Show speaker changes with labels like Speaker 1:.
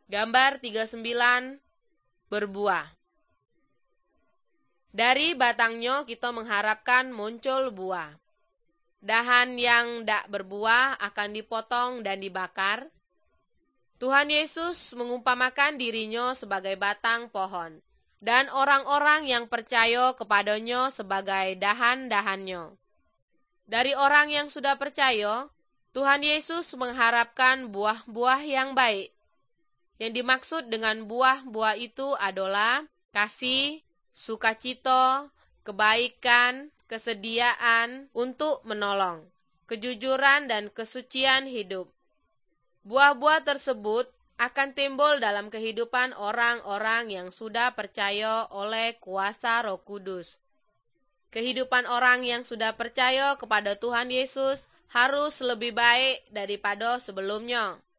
Speaker 1: Gambar 39, berbuah. Dari batangnya kita mengharapkan muncul buah. Dahan yang tidak berbuah akan dipotong dan dibakar. Tuhan Yesus mengumpamakan dirinya sebagai batang pohon, dan orang-orang yang percaya kepadanya sebagai dahan-dahannya. Dari orang yang sudah percaya, Tuhan Yesus mengharapkan buah-buah yang baik. Yang dimaksud dengan buah-buah itu adalah kasih, sukacita, kebaikan, kesediaan untuk menolong, kejujuran dan kesucian hidup. Buah-buah tersebut akan timbul dalam kehidupan orang-orang yang sudah percaya oleh kuasa Roh Kudus. Kehidupan orang yang sudah percaya kepada Tuhan Yesus harus lebih baik daripada sebelumnya.